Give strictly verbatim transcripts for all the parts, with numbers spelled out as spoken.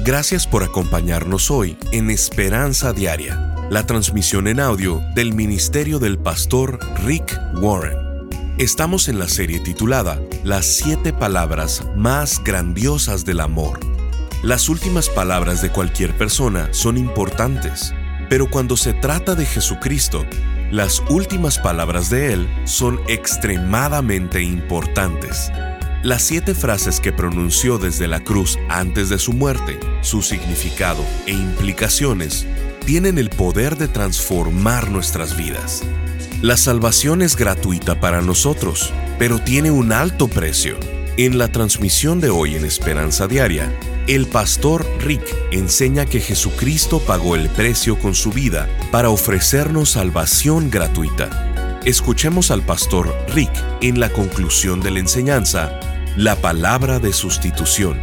Gracias por acompañarnos hoy en Esperanza Diaria, la transmisión en audio del ministerio del pastor Rick Warren. Estamos en la serie titulada Las siete palabras más grandiosas del amor. Las últimas palabras de cualquier persona son importantes, pero cuando se trata de Jesucristo, las últimas palabras de Él son extremadamente importantes. Las siete frases que pronunció desde la cruz antes de su muerte, su significado e implicaciones, tienen el poder de transformar nuestras vidas. La salvación es gratuita para nosotros, pero tiene un alto precio. En la transmisión de hoy en Esperanza Diaria, el pastor Rick enseña que Jesucristo pagó el precio con su vida para ofrecernos salvación gratuita. Escuchemos al pastor Rick en la conclusión de la enseñanza, la palabra de sustitución.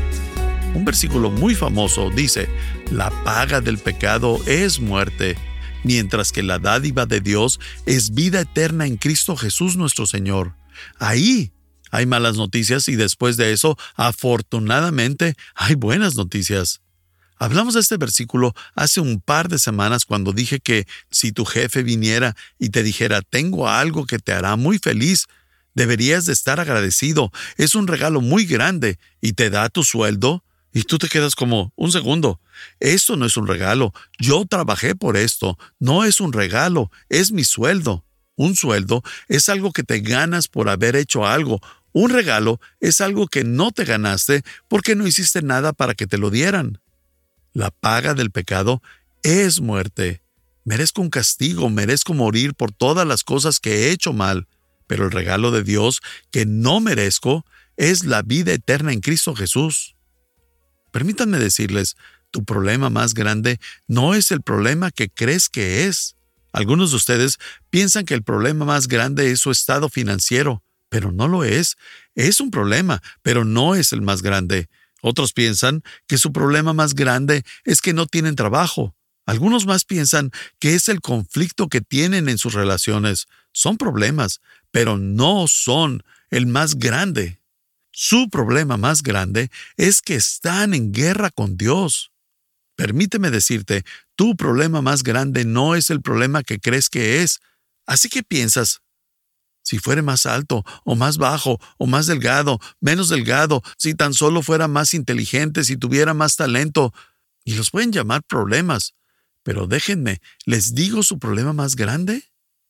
Un versículo muy famoso dice, la paga del pecado es muerte, mientras que la dádiva de Dios es vida eterna en Cristo Jesús nuestro Señor. Ahí hay malas noticias y después de eso, afortunadamente, hay buenas noticias. Hablamos de este versículo hace un par de semanas cuando dije que si tu jefe viniera y te dijera, tengo algo que te hará muy feliz, deberías de estar agradecido. Es un regalo muy grande y te da tu sueldo y tú te quedas como, un segundo, esto no es un regalo. Yo trabajé por esto. No es un regalo, es mi sueldo. Un sueldo es algo que te ganas por haber hecho algo. Un regalo es algo que no te ganaste porque no hiciste nada para que te lo dieran. La paga del pecado es muerte. Merezco un castigo, merezco morir por todas las cosas que he hecho mal. Pero el regalo de Dios, que no merezco, es la vida eterna en Cristo Jesús. Permítanme decirles, tu problema más grande no es el problema que crees que es. Algunos de ustedes piensan que el problema más grande es su estado financiero, pero no lo es. Es un problema, pero no es el más grande. Otros piensan que su problema más grande es que no tienen trabajo. Algunos más piensan que es el conflicto que tienen en sus relaciones. Son problemas, pero no son el más grande. Su problema más grande es que están en guerra con Dios. Permíteme decirte, tu problema más grande no es el problema que crees que es. Así que piensas, si fuera más alto, o más bajo, o más delgado, menos delgado, si tan solo fuera más inteligente, si tuviera más talento, y los pueden llamar problemas. Pero déjenme, ¿les digo su problema más grande?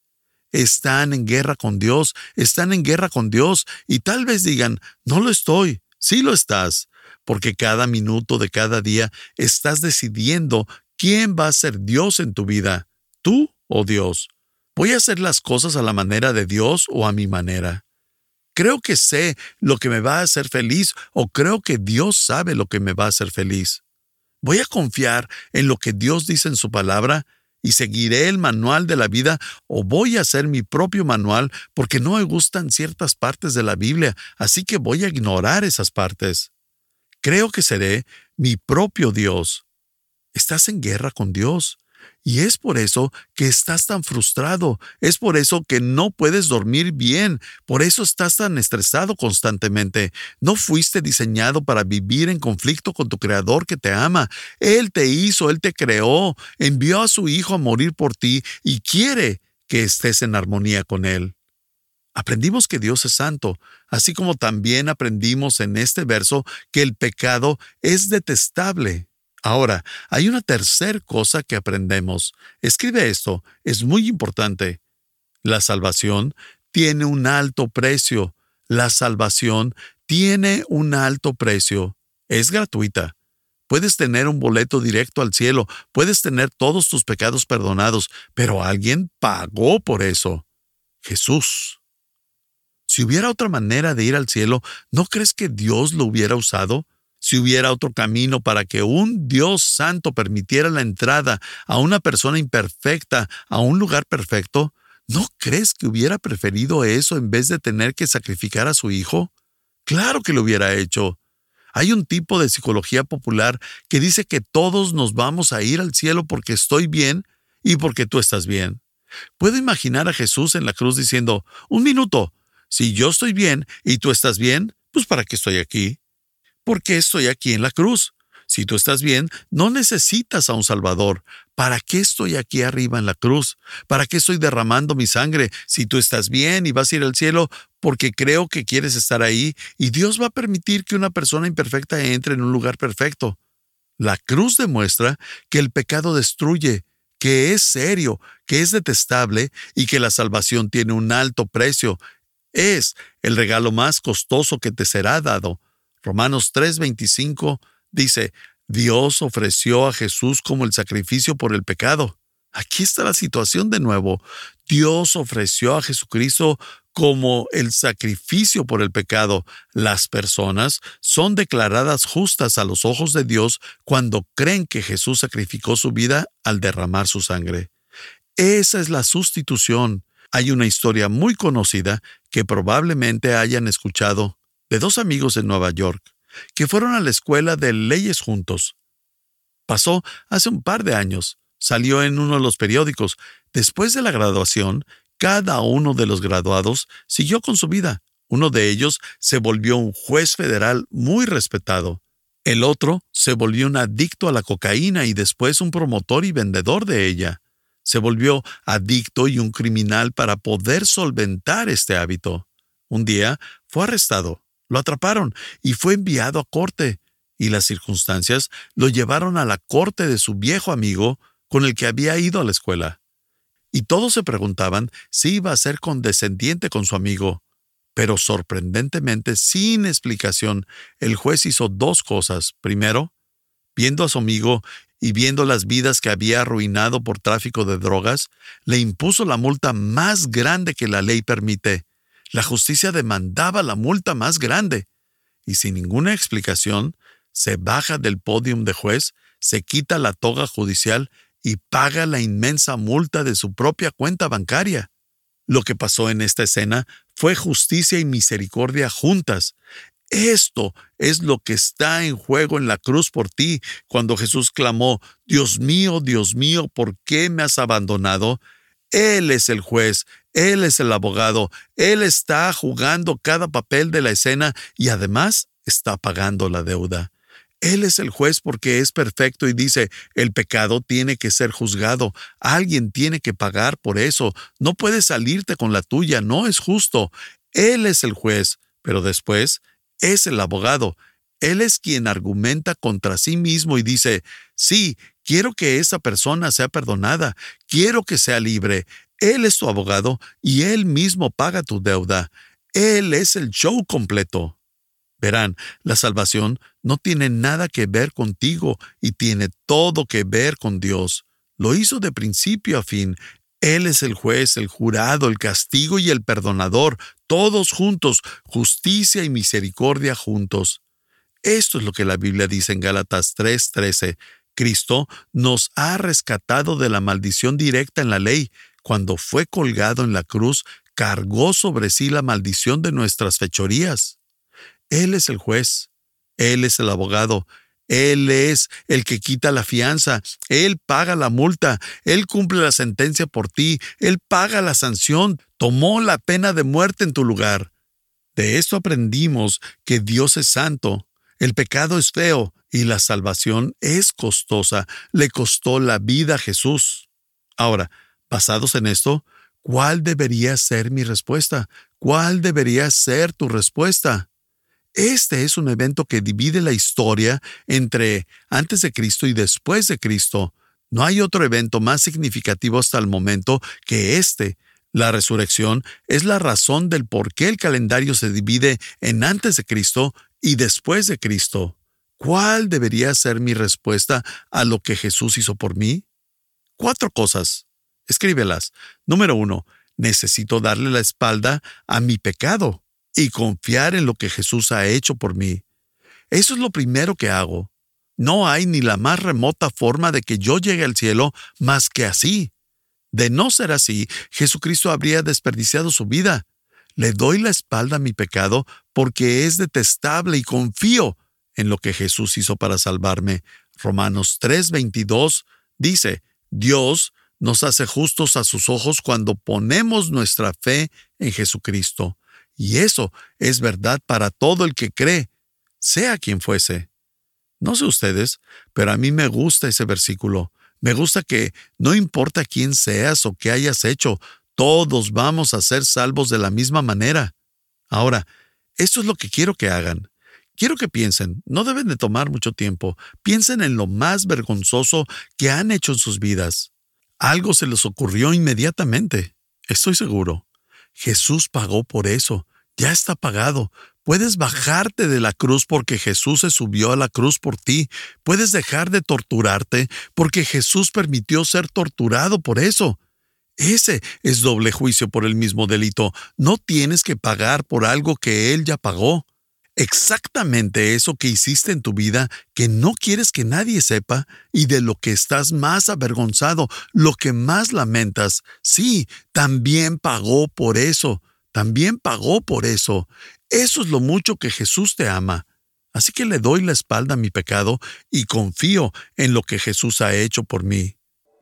Están en guerra con Dios, están en guerra con Dios, y tal vez digan, no lo estoy. Sí lo estás, porque cada minuto de cada día estás decidiendo quién va a ser Dios en tu vida, tú o Dios. ¿Voy a hacer las cosas a la manera de Dios o a mi manera? ¿Creo que sé lo que me va a hacer feliz o creo que Dios sabe lo que me va a hacer feliz? ¿Voy a confiar en lo que Dios dice en su palabra y seguiré el manual de la vida o voy a hacer mi propio manual porque no me gustan ciertas partes de la Biblia, así que voy a ignorar esas partes? Creo que seré mi propio Dios. Estás en guerra con Dios. Y es por eso que estás tan frustrado, es por eso que no puedes dormir bien, por eso estás tan estresado constantemente. No fuiste diseñado para vivir en conflicto con tu Creador que te ama. Él te hizo, Él te creó, envió a su Hijo a morir por ti y quiere que estés en armonía con Él. Aprendimos que Dios es santo, así como también aprendimos en este verso que el pecado es detestable. Ahora, hay una tercera cosa que aprendemos. Escribe esto, es muy importante. La salvación tiene un alto precio. La salvación tiene un alto precio. Es gratuita. Puedes tener un boleto directo al cielo, puedes tener todos tus pecados perdonados, pero alguien pagó por eso. Jesús. Si hubiera otra manera de ir al cielo, ¿no crees que Dios lo hubiera usado? Si hubiera otro camino para que un Dios santo permitiera la entrada a una persona imperfecta a un lugar perfecto, ¿no crees que hubiera preferido eso en vez de tener que sacrificar a su hijo? Claro que lo hubiera hecho. Hay un tipo de psicología popular que dice que todos nos vamos a ir al cielo porque estoy bien y porque tú estás bien. Puedo imaginar a Jesús en la cruz diciendo, un minuto, si yo estoy bien y tú estás bien, pues ¿para qué estoy aquí? ¿Por qué estoy aquí en la cruz? Si tú estás bien, no necesitas a un Salvador. ¿Para qué estoy aquí arriba en la cruz? ¿Para qué estoy derramando mi sangre? Si tú estás bien y vas a ir al cielo, porque creo que quieres estar ahí, y Dios va a permitir que una persona imperfecta entre en un lugar perfecto. La cruz demuestra que el pecado destruye, que es serio, que es detestable y que la salvación tiene un alto precio. Es el regalo más costoso que te será dado. Romanos tres veinticinco dice, Dios ofreció a Jesús como el sacrificio por el pecado. Aquí está la situación de nuevo. Dios ofreció a Jesucristo como el sacrificio por el pecado. Las personas son declaradas justas a los ojos de Dios cuando creen que Jesús sacrificó su vida al derramar su sangre. Esa es la sustitución. Hay una historia muy conocida que probablemente hayan escuchado de dos amigos en Nueva York que fueron a la escuela de leyes juntos. Pasó hace un par de años. Salió en uno de los periódicos. Después de la graduación, cada uno de los graduados siguió con su vida. Uno de ellos se volvió un juez federal muy respetado. El otro se volvió un adicto a la cocaína y después un promotor y vendedor de ella. Se volvió adicto y un criminal para poder solventar este hábito. Un día fue arrestado, lo atraparon y fue enviado a corte. Y las circunstancias lo llevaron a la corte de su viejo amigo con el que había ido a la escuela. Y todos se preguntaban si iba a ser condescendiente con su amigo. Pero sorprendentemente, sin explicación, el juez hizo dos cosas. Primero, viendo a su amigo y viendo las vidas que había arruinado por tráfico de drogas, le impuso la multa más grande que la ley permite. La justicia demandaba la multa más grande. Y sin ninguna explicación, se baja del pódium de juez, se quita la toga judicial y paga la inmensa multa de su propia cuenta bancaria. Lo que pasó en esta escena fue justicia y misericordia juntas. Esto es lo que está en juego en la cruz por ti, cuando Jesús clamó, Dios mío, Dios mío, ¿por qué me has abandonado? Él es el juez, Él es el abogado, Él está jugando cada papel de la escena y además está pagando la deuda. Él es el juez porque es perfecto y dice, el pecado tiene que ser juzgado. Alguien tiene que pagar por eso. No puedes salirte con la tuya, no es justo. Él es el juez, pero después es el abogado. Él es quien argumenta contra sí mismo y dice, sí, quiero que esa persona sea perdonada, quiero que sea libre. Él es tu abogado y Él mismo paga tu deuda. Él es el show completo. Verán, la salvación no tiene nada que ver contigo y tiene todo que ver con Dios. Lo hizo de principio a fin. Él es el juez, el jurado, el castigo y el perdonador, todos juntos, justicia y misericordia juntos. Esto es lo que la Biblia dice en Gálatas tres trece. Cristo nos ha rescatado de la maldición directa en la ley. Cuando fue colgado en la cruz, cargó sobre sí la maldición de nuestras fechorías. Él es el juez, Él es el abogado, Él es el que quita la fianza, Él paga la multa, Él cumple la sentencia por ti, Él paga la sanción, tomó la pena de muerte en tu lugar. De esto aprendimos que Dios es santo, el pecado es feo y la salvación es costosa, le costó la vida a Jesús. Ahora, basados en esto, ¿cuál debería ser mi respuesta? ¿Cuál debería ser tu respuesta? Este es un evento que divide la historia entre antes de Cristo y después de Cristo. No hay otro evento más significativo hasta el momento que este. La resurrección es la razón del por qué el calendario se divide en antes de Cristo y después de Cristo. ¿Cuál debería ser mi respuesta a lo que Jesús hizo por mí? Cuatro cosas. Escríbelas. Número uno, necesito darle la espalda a mi pecado y confiar en lo que Jesús ha hecho por mí. Eso es lo primero que hago. No hay ni la más remota forma de que yo llegue al cielo más que así. De no ser así, Jesucristo habría desperdiciado su vida. Le doy la espalda a mi pecado porque es detestable y confío en lo que Jesús hizo para salvarme. Romanos tres veintidós dice, Dios nos hace justos a sus ojos cuando ponemos nuestra fe en Jesucristo. Y eso es verdad para todo el que cree, sea quien fuese. No sé ustedes, pero a mí me gusta ese versículo. Me gusta que no importa quién seas o qué hayas hecho, todos vamos a ser salvos de la misma manera. Ahora, esto es lo que quiero que hagan. Quiero que piensen, no deben de tomar mucho tiempo, piensen en lo más vergonzoso que han hecho en sus vidas. Algo se les ocurrió inmediatamente. Estoy seguro. Jesús pagó por eso. Ya está pagado. Puedes bajarte de la cruz porque Jesús se subió a la cruz por ti. Puedes dejar de torturarte porque Jesús permitió ser torturado por eso. Ese es doble juicio por el mismo delito. No tienes que pagar por algo que Él ya pagó. Exactamente eso que hiciste en tu vida que no quieres que nadie sepa y de lo que estás más avergonzado, lo que más lamentas. Sí, también pagó por eso. También pagó por eso. Eso es lo mucho que Jesús te ama. Así que le doy la espalda a mi pecado y confío en lo que Jesús ha hecho por mí.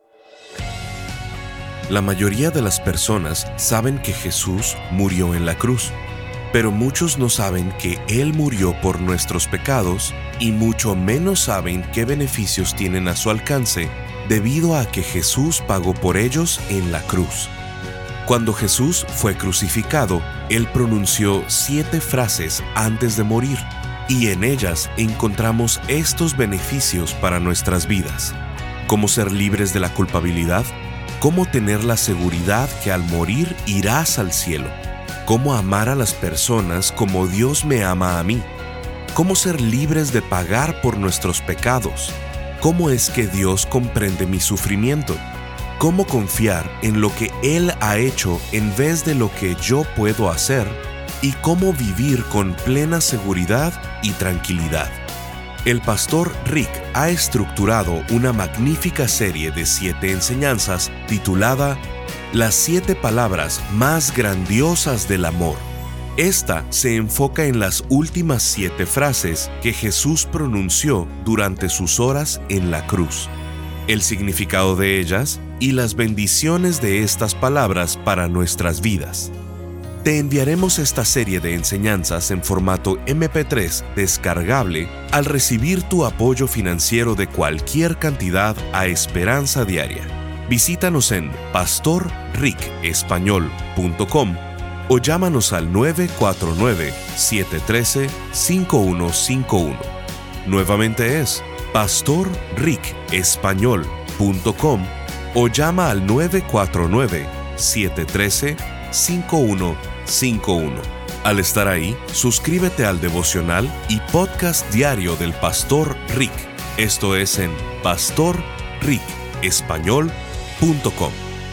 La mayoría de las personas saben que Jesús murió en la cruz, pero muchos no saben que Él murió por nuestros pecados y mucho menos saben qué beneficios tienen a su alcance debido a que Jesús pagó por ellos en la cruz. Cuando Jesús fue crucificado, Él pronunció siete frases antes de morir, y en ellas encontramos estos beneficios para nuestras vidas. Cómo ser libres de la culpabilidad, cómo tener la seguridad que al morir irás al cielo, cómo amar a las personas como Dios me ama a mí, cómo ser libres de pagar por nuestros pecados, cómo es que Dios comprende mi sufrimiento, cómo confiar en lo que Él ha hecho en vez de lo que yo puedo hacer, y cómo vivir con plena seguridad y tranquilidad. El pastor Rick ha estructurado una magnífica serie de siete enseñanzas titulada Las siete palabras más grandiosas del amor. Esta se enfoca en las últimas siete frases que Jesús pronunció durante sus horas en la cruz, el significado de ellas y las bendiciones de estas palabras para nuestras vidas. Te enviaremos esta serie de enseñanzas en formato eme pe tres descargable al recibir tu apoyo financiero de cualquier cantidad a Esperanza Diaria. Visítanos en pastor rick español punto com o llámanos al nueve cuatro nueve, siete uno tres, cinco uno cinco uno. Nuevamente es pastor rick español punto com o llama al nueve cuatro nueve, siete uno tres, cinco uno cinco uno. Al estar ahí, suscríbete al devocional y podcast diario del Pastor Rick. Esto es en pastor rick español punto com.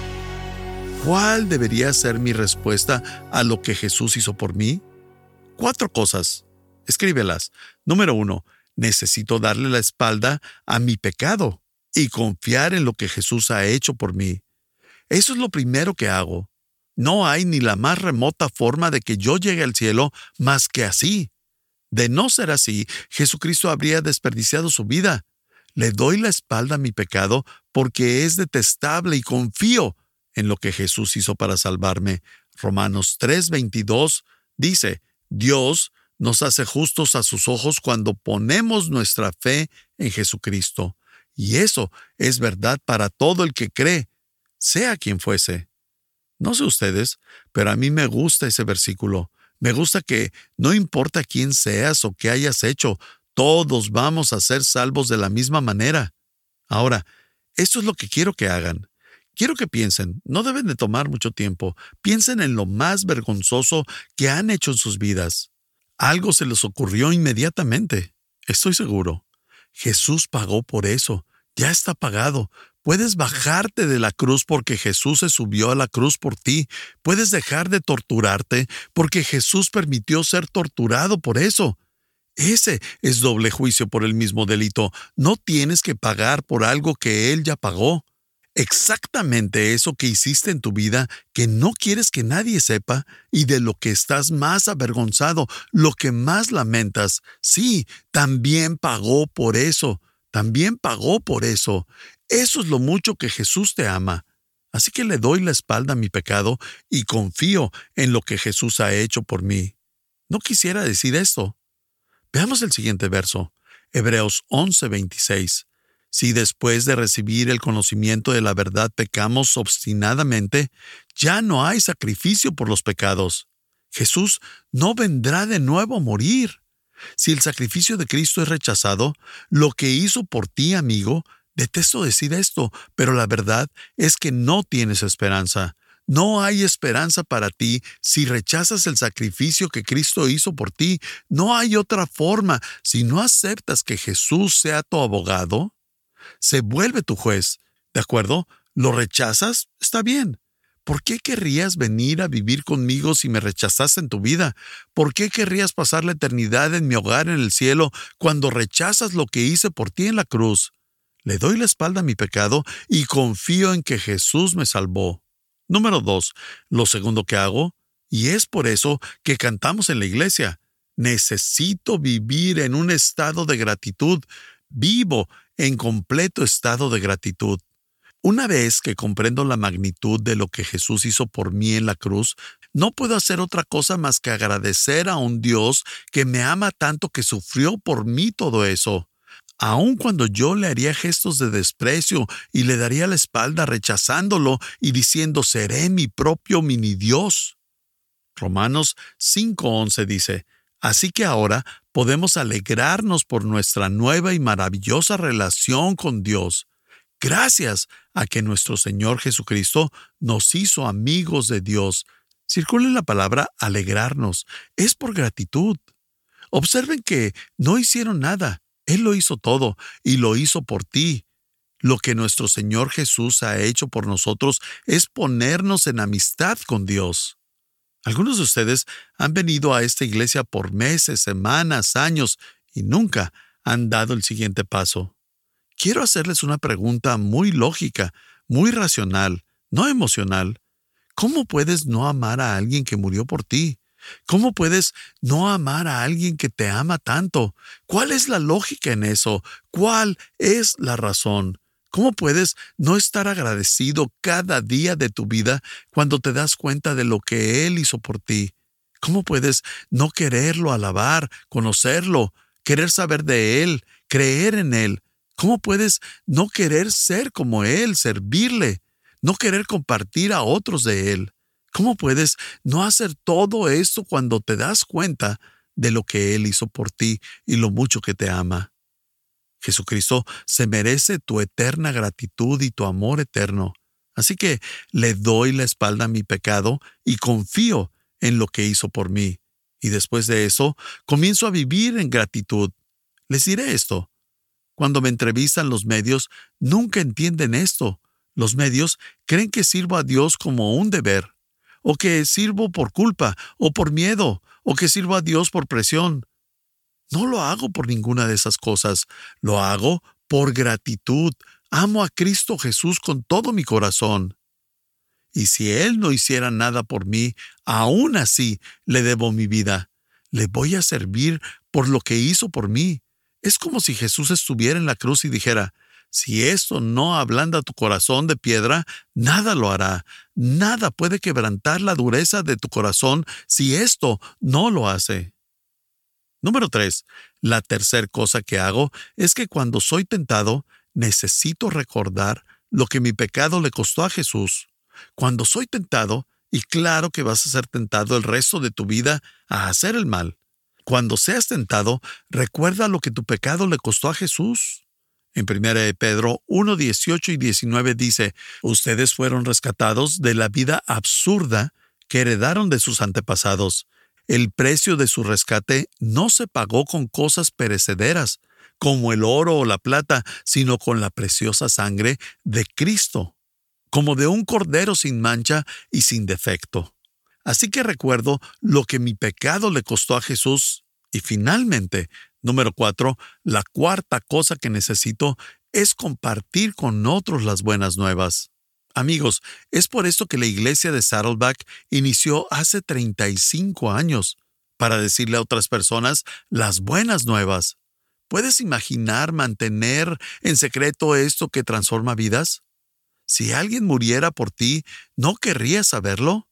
¿Cuál debería ser mi respuesta a lo que Jesús hizo por mí? Cuatro cosas. Escríbelas. Número uno, necesito darle la espalda a mi pecado y confiar en lo que Jesús ha hecho por mí. Eso es lo primero que hago. No hay ni la más remota forma de que yo llegue al cielo más que así. De no ser así, Jesucristo habría desperdiciado su vida. Le doy la espalda a mi pecado porque es detestable y confío en lo que Jesús hizo para salvarme. Romanos tres veintidós dice, Dios nos hace justos a sus ojos cuando ponemos nuestra fe en Jesucristo. Y eso es verdad para todo el que cree, sea quien fuese. No sé ustedes, pero a mí me gusta ese versículo. Me gusta que no importa quién seas o qué hayas hecho, todos vamos a ser salvos de la misma manera. Ahora, esto es lo que quiero que hagan. Quiero que piensen, no deben de tomar mucho tiempo, piensen en lo más vergonzoso que han hecho en sus vidas. Algo se les ocurrió inmediatamente. Estoy seguro. Jesús pagó por eso. Ya está pagado. Puedes bajarte de la cruz porque Jesús se subió a la cruz por ti. Puedes dejar de torturarte porque Jesús permitió ser torturado por eso. Ese es doble juicio por el mismo delito. No tienes que pagar por algo que Él ya pagó. Exactamente eso que hiciste en tu vida que no quieres que nadie sepa y de lo que estás más avergonzado, lo que más lamentas. Sí, también pagó por eso. También pagó por eso. Eso es lo mucho que Jesús te ama. Así que le doy la espalda a mi pecado y confío en lo que Jesús ha hecho por mí. No quisiera decir esto. Veamos el siguiente verso. Hebreos once veintiséis. Si después de recibir el conocimiento de la verdad pecamos obstinadamente, ya no hay sacrificio por los pecados. Jesús no vendrá de nuevo a morir. Si el sacrificio de Cristo es rechazado, lo que hizo por ti, amigo, detesto decir esto, pero la verdad es que no tienes esperanza. No hay esperanza para ti si rechazas el sacrificio que Cristo hizo por ti. No hay otra forma. Si no aceptas que Jesús sea tu abogado, se vuelve tu juez. ¿De acuerdo? ¿Lo rechazas? Está bien. ¿Por qué querrías venir a vivir conmigo si me rechazaste en tu vida? ¿Por qué querrías pasar la eternidad en mi hogar en el cielo cuando rechazas lo que hice por ti en la cruz? Le doy la espalda a mi pecado y confío en que Jesús me salvó. Número dos, lo segundo que hago, y es por eso que cantamos en la iglesia, necesito vivir en un estado de gratitud. Vivo en completo estado de gratitud. Una vez que comprendo la magnitud de lo que Jesús hizo por mí en la cruz, no puedo hacer otra cosa más que agradecer a un Dios que me ama tanto que sufrió por mí todo eso. Aun cuando yo le haría gestos de desprecio y le daría la espalda rechazándolo y diciendo, seré mi propio mini Dios. Romanos cinco once dice, así que ahora podemos alegrarnos por nuestra nueva y maravillosa relación con Dios, gracias a que nuestro Señor Jesucristo nos hizo amigos de Dios. Circula la palabra alegrarnos, es por gratitud. Observen que no hicieron nada. Él lo hizo todo y lo hizo por ti. Lo que nuestro Señor Jesús ha hecho por nosotros es ponernos en amistad con Dios. Algunos de ustedes han venido a esta iglesia por meses, semanas, años y nunca han dado el siguiente paso. Quiero hacerles una pregunta muy lógica, muy racional, no emocional. ¿Cómo puedes no amar a alguien que murió por ti? ¿Cómo puedes no amar a alguien que te ama tanto? ¿Cuál es la lógica en eso? ¿Cuál es la razón? ¿Cómo puedes no estar agradecido cada día de tu vida cuando te das cuenta de lo que Él hizo por ti? ¿Cómo puedes no quererlo alabar, conocerlo, querer saber de Él, creer en Él? ¿Cómo puedes no querer ser como Él, servirle, no querer compartir a otros de Él? ¿Cómo puedes no hacer todo esto cuando te das cuenta de lo que Él hizo por ti y lo mucho que te ama? Jesucristo se merece tu eterna gratitud y tu amor eterno. Así que le doy la espalda a mi pecado y confío en lo que hizo por mí. Y después de eso, comienzo a vivir en gratitud. Les diré esto. Cuando me entrevistan los medios, nunca entienden esto. Los medios creen que sirvo a Dios como un deber, o que sirvo por culpa, o por miedo, o que sirvo a Dios por presión. No lo hago por ninguna de esas cosas. Lo hago por gratitud. Amo a Cristo Jesús con todo mi corazón. Y si Él no hiciera nada por mí, aún así le debo mi vida. Le voy a servir por lo que hizo por mí. Es como si Jesús estuviera en la cruz y dijera, si esto no ablanda tu corazón de piedra, nada lo hará. Nada puede quebrantar la dureza de tu corazón si esto no lo hace. Número tres. La tercera cosa que hago es que cuando soy tentado, necesito recordar lo que mi pecado le costó a Jesús. Cuando soy tentado, y claro que vas a ser tentado el resto de tu vida a hacer el mal. Cuando seas tentado, recuerda lo que tu pecado le costó a Jesús. En primera de Pedro uno, dieciocho y diecinueve dice, ustedes fueron rescatados de la vida absurda que heredaron de sus antepasados. El precio de su rescate no se pagó con cosas perecederas, como el oro o la plata, sino con la preciosa sangre de Cristo, como de un cordero sin mancha y sin defecto. Así que recuerdo lo que mi pecado le costó a Jesús. Y finalmente, número cuatro, la cuarta cosa que necesito es compartir con otros las buenas nuevas. Amigos, es por esto que la iglesia de Saddleback inició hace treinta y cinco años, para decirle a otras personas las buenas nuevas. ¿Puedes imaginar mantener en secreto esto que transforma vidas? Si alguien muriera por ti, ¿no querrías saberlo?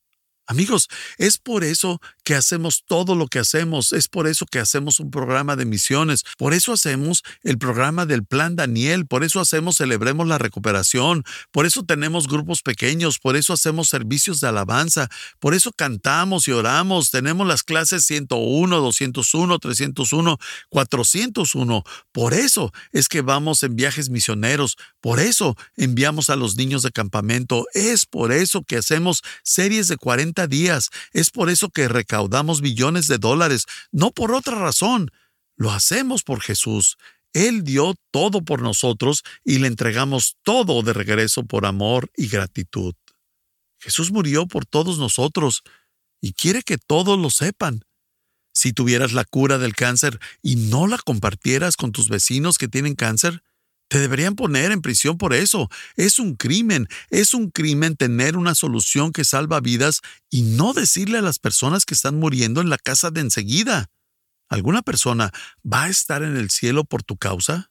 Amigos, es por eso que hacemos todo lo que hacemos, es por eso que hacemos un programa de misiones, por eso hacemos el programa del Plan Daniel, por eso hacemos Celebremos la Recuperación, por eso tenemos grupos pequeños, por eso hacemos servicios de alabanza, por eso cantamos y oramos, tenemos las clases ciento uno, doscientos uno, trescientos uno, cuatrocientos uno, por eso es que vamos en viajes misioneros, por eso enviamos a los niños de campamento, es por eso que hacemos series de cuarenta días, es por eso que recaudamos billones de dólares, no por otra razón. Lo hacemos por Jesús. Él dio todo por nosotros y le entregamos todo de regreso por amor y gratitud. Jesús murió por todos nosotros y quiere que todos lo sepan. Si tuvieras la cura del cáncer y no la compartieras con tus vecinos que tienen cáncer, te deberían poner en prisión por eso. Es un crimen. Es un crimen tener una solución que salva vidas y no decirle a las personas que están muriendo en la casa de enseguida. ¿Alguna persona va a estar en el cielo por tu causa?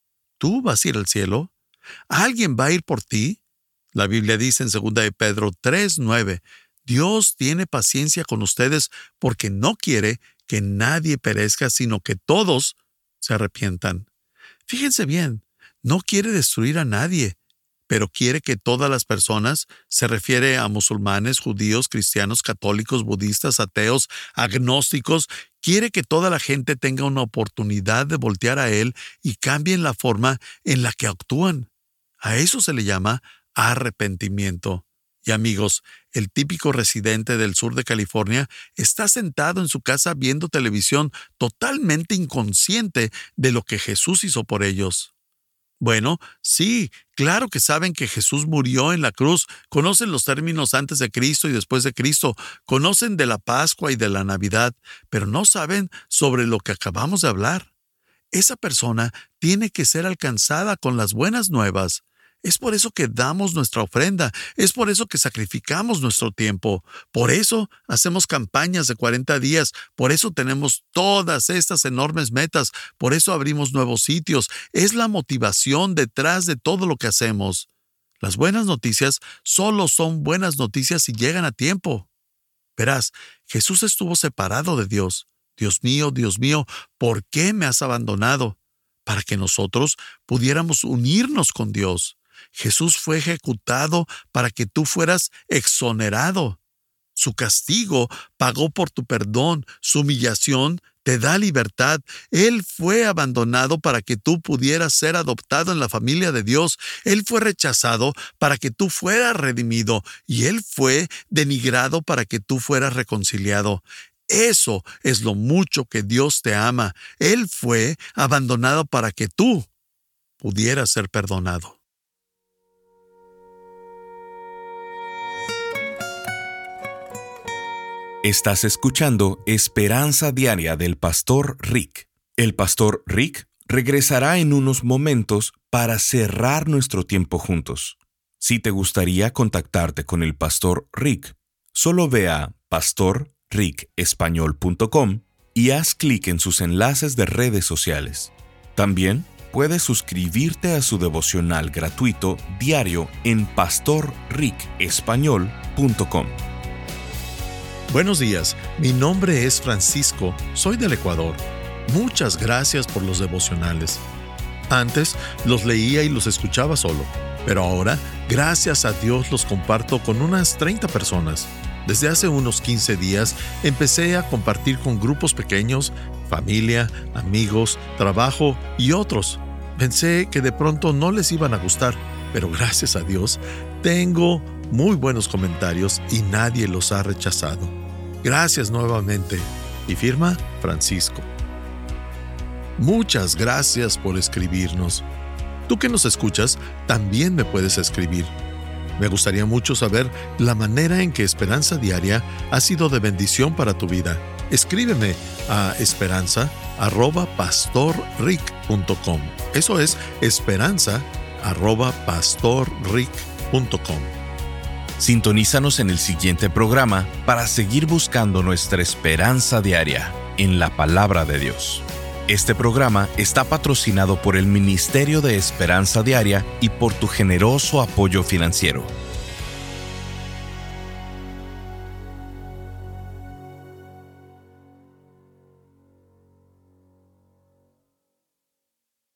¿Tú vas a ir al cielo? ¿Alguien va a ir por ti? La Biblia dice en segunda de Pedro tres nueve, Dios tiene paciencia con ustedes porque no quiere que nadie perezca, sino que todos se arrepientan. Fíjense bien. No quiere destruir a nadie, pero quiere que todas las personas, se refiere a musulmanes, judíos, cristianos, católicos, budistas, ateos, agnósticos, quiere que toda la gente tenga una oportunidad de voltear a Él y cambien la forma en la que actúan. A eso se le llama arrepentimiento. Y amigos, el típico residente del sur de California está sentado en su casa viendo televisión totalmente inconsciente de lo que Jesús hizo por ellos. Bueno, sí, claro que saben que Jesús murió en la cruz, conocen los términos antes de Cristo y después de Cristo, conocen de la Pascua y de la Navidad, pero no saben sobre lo que acabamos de hablar. Esa persona tiene que ser alcanzada con las buenas nuevas. Es por eso que damos nuestra ofrenda, es por eso que sacrificamos nuestro tiempo, por eso hacemos campañas de cuarenta días, por eso tenemos todas estas enormes metas, por eso abrimos nuevos sitios, es la motivación detrás de todo lo que hacemos. Las buenas noticias solo son buenas noticias si llegan a tiempo. Verás, Jesús estuvo separado de Dios. Dios mío, Dios mío, ¿por qué me has abandonado? Para que nosotros pudiéramos unirnos con Dios. Jesús fue ejecutado para que tú fueras exonerado. Su castigo pagó por tu perdón, su humillación te da libertad. Él fue abandonado para que tú pudieras ser adoptado en la familia de Dios. Él fue rechazado para que tú fueras redimido y Él fue denigrado para que tú fueras reconciliado. Eso es lo mucho que Dios te ama. Él fue abandonado para que tú pudieras ser perdonado. Estás escuchando Esperanza Diaria del Pastor Rick. El Pastor Rick regresará en unos momentos para cerrar nuestro tiempo juntos. Si te gustaría contactarte con el Pastor Rick, solo ve a pastor rick español punto com y haz clic en sus enlaces de redes sociales. También puedes suscribirte a su devocional gratuito diario en pastor rick español punto com. Buenos días, mi nombre es Francisco, soy del Ecuador. Muchas gracias por los devocionales. Antes los leía y los escuchaba solo, pero ahora, gracias a Dios, los comparto con unas treinta personas. Desde hace unos quince días empecé a compartir con grupos pequeños, familia, amigos, trabajo y otros. Pensé que de pronto no les iban a gustar, pero gracias a Dios tengo muy buenos comentarios y nadie los ha rechazado. Gracias nuevamente. Y firma Francisco. Muchas gracias por escribirnos. Tú que nos escuchas, también me puedes escribir. Me gustaría mucho saber la manera en que Esperanza Diaria ha sido de bendición para tu vida. Escríbeme a esperanza arroba pastor rick punto com. Eso es esperanza arroba pastor rick punto com. Sintonízanos en el siguiente programa para seguir buscando nuestra esperanza diaria en la Palabra de Dios. Este programa está patrocinado por el Ministerio de Esperanza Diaria y por tu generoso apoyo financiero.